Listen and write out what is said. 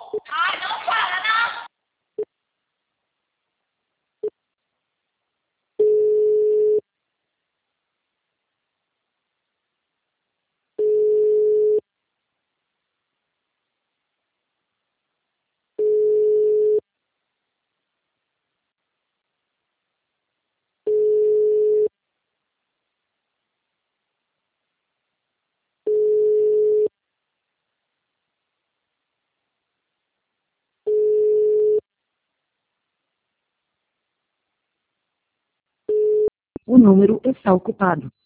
Ai, não fala, não. O número está ocupado.